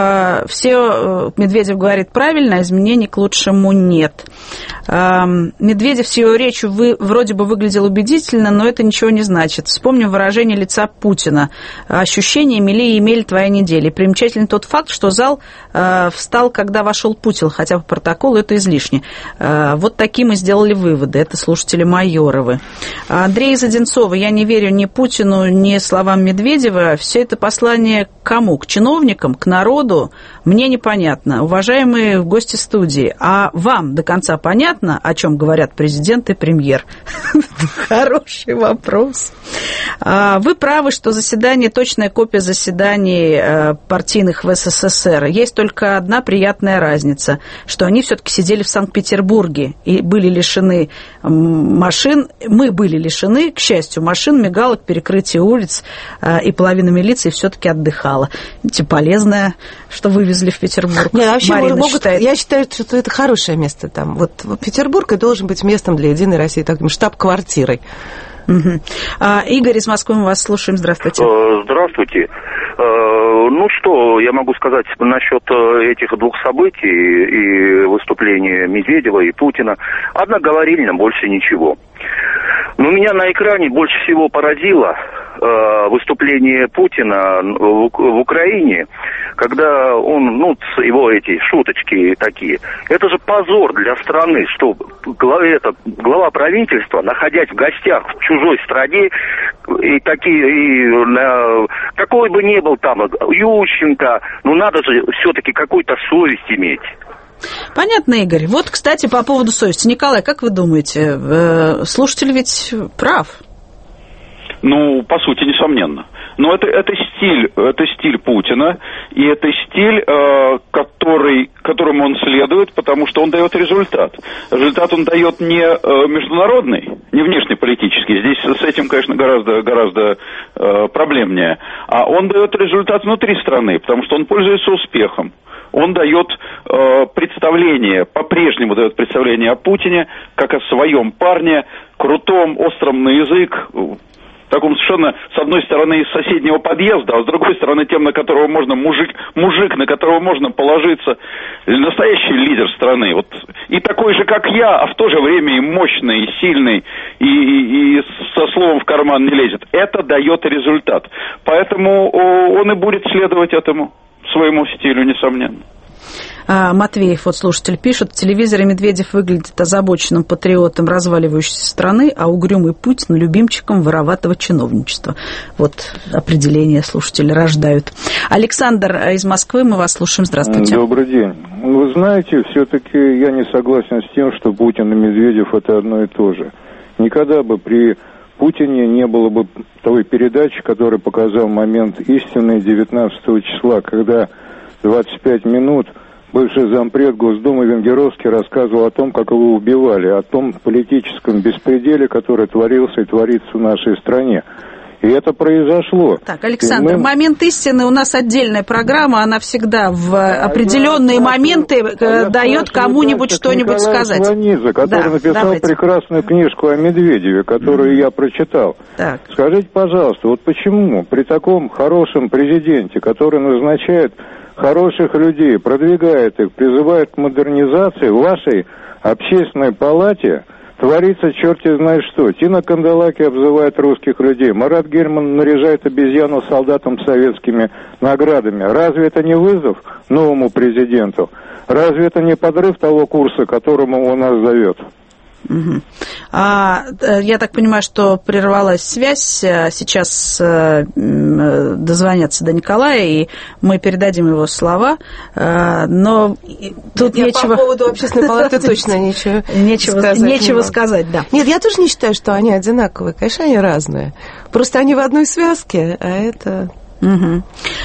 Все, Медведев говорит правильно, а изменений к лучшему нет. Медведев с его речью вы, вроде бы выглядел убедительно, но это ничего не значит. Вспомним выражение лица Путина. Ощущения мели и имели твоя неделя. Примечательный тот факт, что зал э, встал, когда вошел Путин, хотя по протоколу это излишне. Э, вот такие мы сделали выводы. Это слушатели Майоровы. Андрей из Одинцова. Я не верю ни Путину, ни словам Медведева. Все это послание к кому? К чиновникам, к народу? Мне непонятно. Уважаемые гости студии, а вам до конца понятно, о чем говорят президент и премьер? Хороший вопрос. Вы правы, что заседание точная копия заседаний партийных в СССР. Есть только одна приятная разница, что они все-таки сидели в Санкт-Петербурге и были лишены машин. Мы были лишены, к счастью, машин, мигалок, перекрытия улиц, и половина милиции все-таки отдыхала. Это полезное, что вывезли в Петербург. Нет, вообще Марина могут, считает. Я считаю, что это хорошее место там. Вот Петербург и должен быть местом для Единой России, таким штаб-квартирой. Угу. А, Игорь из Москвы, мы вас слушаем. Здравствуйте. Здравствуйте. Ну что, я могу сказать насчет этих двух событий и выступления Медведева и Путина. Одноговорильно, больше ничего. Но меня на экране больше всего поразило выступление Путина в, в Украине, когда он, ну, его эти шуточки такие. Это же позор для страны, что глава, это, глава правительства, находясь в гостях в чужой стране, и такие, и, э, какой бы ни был там Ющенко, ну надо же все-таки какую-то совесть иметь. Понятно, Игорь. Вот, кстати, по поводу совести. Николай, как вы думаете, слушатель ведь прав? Ну, по сути, несомненно. Но это, это стиль, это стиль Путина, и это стиль, э, который, которому он следует, потому что он дает результат. Результат он дает не э, международный, не внешнеполитический. Здесь с этим, конечно, гораздо, гораздо э, проблемнее. А он дает результат внутри страны, потому что он пользуется успехом. Он дает э, представление, по-прежнему дает представление о Путине, как о своем парне, крутом, остром на язык, таком совершенно, с одной стороны, из соседнего подъезда, а с другой стороны, тем, на которого можно, мужик, мужик, на которого можно положиться, настоящий лидер страны. Вот. И такой же, как я, а в то же время и мощный, и сильный, и, и, и со словом в карман не лезет. Это дает результат. Поэтому он и будет следовать этому своему стилю, несомненно. Матвеев, вот слушатель, пишет: в телевизоре Медведев выглядит озабоченным патриотом разваливающейся страны, а угрюмый Путин любимчиком вороватого чиновничества. Вот определение слушатели рождают. Александр из Москвы, мы вас слушаем. Здравствуйте. Добрый день. Вы знаете, все-таки я не согласен с тем, что Путин и Медведев это одно и то же. Никогда бы при Путине не было бы той передачи, которая показал момент истины девятнадцатого числа, когда двадцать пять минут бывший зампред Госдумы Венгеровский рассказывал о том, как его убивали, о том политическом беспределе, который творился и творится в нашей стране. И это произошло. Так, Александр, мы... момент истины, у нас отдельная программа, она всегда в а определенные я моменты а дает кому-нибудь что-нибудь Николай сказать. Сванидзе, который да, написал давайте. прекрасную книжку о Медведеве, которую mm-hmm. я прочитал. Так. Скажите, пожалуйста, вот почему при таком хорошем президенте, который назначает хороших людей, продвигает их, призывает к модернизации, в вашей общественной палате творится черти знает что. Тина Канделаки обзывает русских людей. Марат Гельман наряжает обезьяну солдатам советскими наградами. Разве это не вызов новому президенту? Разве это не подрыв того курса, которому он нас зовет? Угу. А, я так понимаю, что прервалась связь. Сейчас дозвонятся до Николая, и мы передадим его слова. Но тут я нечего... По поводу общественной палаты точно нечего сказать. Нечего сказать, да. Нет, я тоже не считаю, что они одинаковые. Конечно, они разные. Просто они в одной связке, а это... Угу.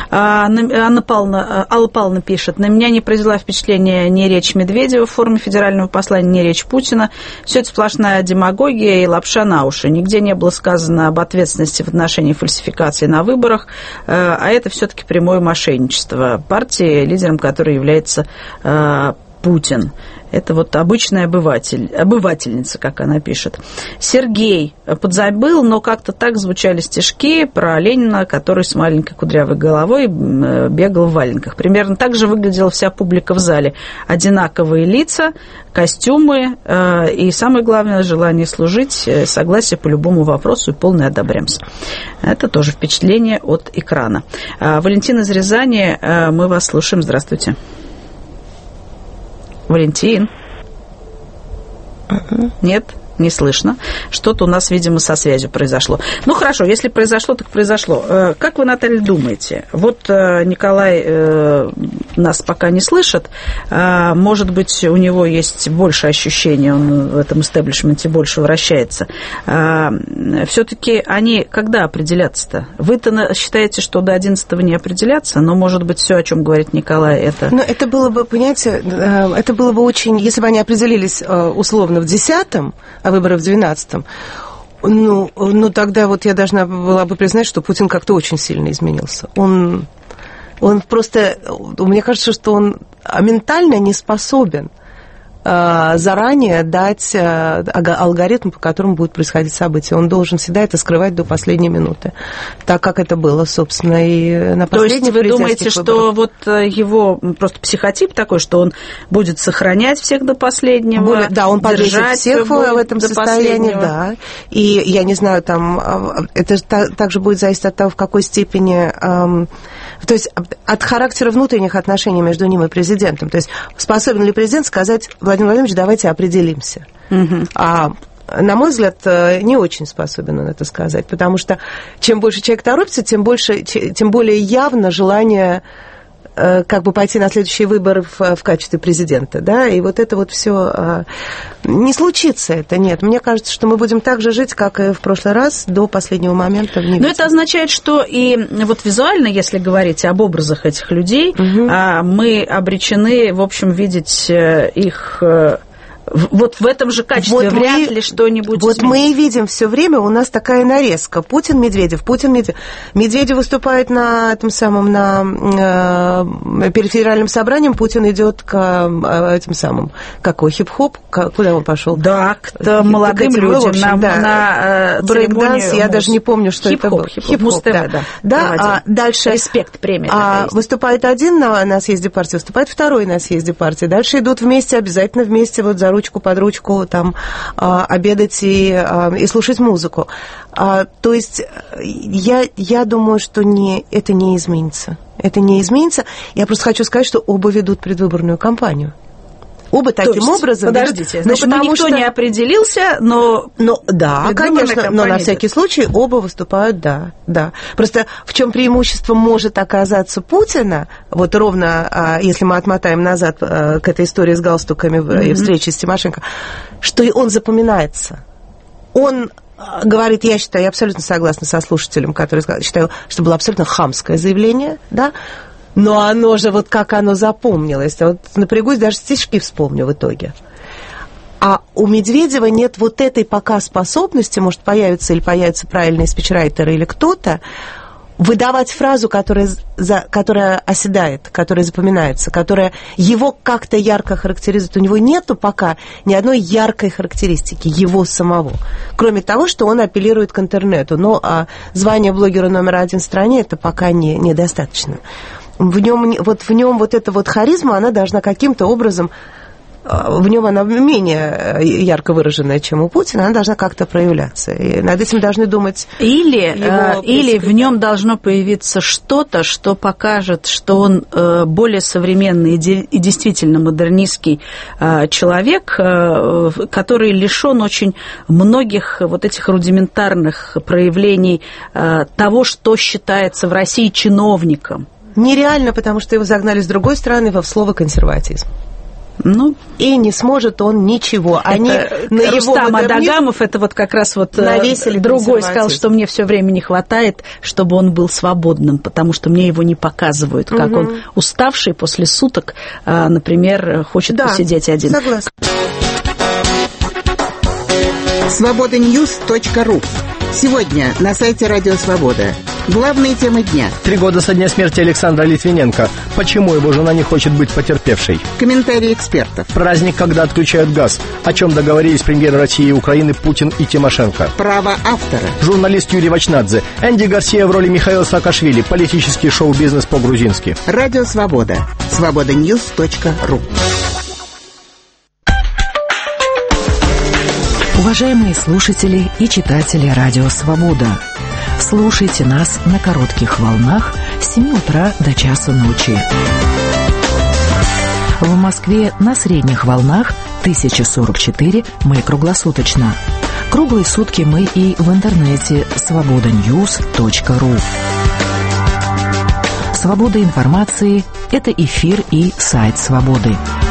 Анна Павловна, Алла Павловна пишет: на меня не произвела впечатление ни речь Медведева в форме федерального послания, ни речь Путина. Все это сплошная демагогия и лапша на уши. Нигде не было сказано об ответственности в отношении фальсификации на выборах, а это все-таки прямое мошенничество партии, лидером которой является Путин. Это вот обычная обыватель, обывательница, как она пишет. Сергей подзабыл, но как-то так звучали стишки про Ленина, который с маленькой кудрявой головой бегал в валенках. Примерно так же выглядела вся публика в зале. Одинаковые лица, костюмы и, самое главное, желание служить, согласие по любому вопросу и полное одобрямс. Это тоже впечатление от экрана. Валентин из Рязани, мы вас слушаем. Здравствуйте. Валентин? Uh-huh. Нет? Не слышно. Что-то у нас, видимо, со связью произошло. Ну, хорошо, если произошло, так произошло. Как вы, Наталья, думаете? Вот Николай нас пока не слышит. Может быть, у него есть больше ощущений, он в этом истеблишменте больше вращается. Все-таки они когда определятся-то? Вы-то считаете, что до одиннадцатого не определятся, но, может быть, все, о чем говорит Николай, это... Ну, это было бы, понимаете, это было бы очень... Если бы они определились условно в десятом, а выборы в двенадцатом, ну, ну, тогда вот я должна была бы признать, что Путин как-то очень сильно изменился. Он, он просто, мне кажется, что он ментально не способен заранее дать алгоритм, по которому будут происходить события. Он должен всегда это скрывать до последней минуты, так как это было, собственно, и на последних президентских выборах. То есть вы думаете, что вот его просто психотип такой, что он будет сохранять всех до последнего, Более, да, он поддержит всех в этом состоянии, да. И я не знаю, там это также будет зависеть от того, в какой степени... То есть от характера внутренних отношений между ним и президентом. То есть способен ли президент сказать: Владимир Владимирович, давайте определимся. Угу. А, на мой взгляд, не очень способен он это сказать, потому что чем больше человек торопится, тем больше, тем более явно желание как бы пойти на следующие выборы в, в качестве президента, да, и вот это вот все не случится, это нет. Мне кажется, что мы будем так же жить, как и в прошлый раз, до последнего момента. Но это означает, что и вот визуально, если говорить об образах этих людей, угу. мы обречены, в общем, видеть их... Вот в этом же качестве вот вряд мы, ли что-нибудь Вот изменится. Мы и видим все время, у нас такая нарезка. Путин, Медведев, Путин, Медведев. Медведев выступает на этом самом, на, э, перед федеральным собранием, Путин идет к э, этим самым, какой, хип-хоп? Куда он пошел? Да, к молодым к людям, общем, на, да. на э, брейк-данс, я даже не помню, что хип-хоп, это был. Хип-хоп, хип-хоп, да. да, да а дальше... Респект, премия. А, выступает один на, на съезде партии, выступает второй на съезде партии. Дальше идут вместе, обязательно вместе, вот за ручку, под ручку, там, а, обедать и, а, и слушать музыку. А, то есть я, я думаю, что не, это не изменится. Это не изменится. Я просто хочу сказать, что оба ведут предвыборную кампанию. Оба То таким есть, образом... Подождите, ведут, значит, ну, никто что... не определился, но... но да, конечно, но на всякий случай оба выступают, да, да. Просто в чем преимущество может оказаться Путина, вот ровно, если мы отмотаем назад к этой истории с галстуками mm-hmm. и встрече с Тимошенко, что и он запоминается. Он... говорит, я считаю, я абсолютно согласна со слушателем, который считаю, что было абсолютно хамское заявление, да, но оно же, вот как оно запомнилось, вот напрягусь, даже стишки вспомню в итоге. А у Медведева нет вот этой пока способности, может, появится или появятся правильные спичрайтеры или кто-то, выдавать фразу, которая, за, которая оседает, которая запоминается, которая его как-то ярко характеризует. У него нету пока ни одной яркой характеристики его самого, кроме того, что он апеллирует к интернету. Но а звание блогера номер один в стране это пока не, недостаточно. В нем, вот, в нем вот эта вот харизма, она должна каким-то образом... В нем она менее ярко выраженная, чем у Путина, она должна как-то проявляться. И над этим должны думать... Или, или в нем должно появиться что-то, что покажет, что он более современный и действительно модернистский человек, который лишен очень многих вот этих рудиментарных проявлений того, что считается в России чиновником. Нереально, потому что его загнали с другой стороны во слово «консерватизм». Ну, и не сможет он ничего. Они на Рустам Адагамов, это вот как раз вот другой сказал, что мне все время не хватает, чтобы он был свободным, потому что мне его не показывают, как угу. он уставший после суток, например, хочет да, посидеть один. Согласна. свобода ньюс точка ру. Сегодня на сайте Радио Свобода. Главные темы дня. Три года со дня смерти Александра Литвиненко. Почему его жена не хочет быть потерпевшей? Комментарии экспертов. Праздник, когда отключают газ. О чем договорились премьеры России и Украины Путин и Тимошенко. Право автора. Журналист Юрий Вачнадзе. Энди Гарсия в роли Михаила Саакашвили. Политический шоу-бизнес по-грузински. Радио Свобода. свобода ньюс точка ру. Уважаемые слушатели и читатели Радио Свобода, слушайте нас на коротких волнах с семи утра до часу ночи. В Москве на средних волнах тысяча сорок четыре, мы круглосуточно. Круглые сутки мы и в интернете свобода ньюс точка ру. Свобода информации – это эфир и сайт Свободы.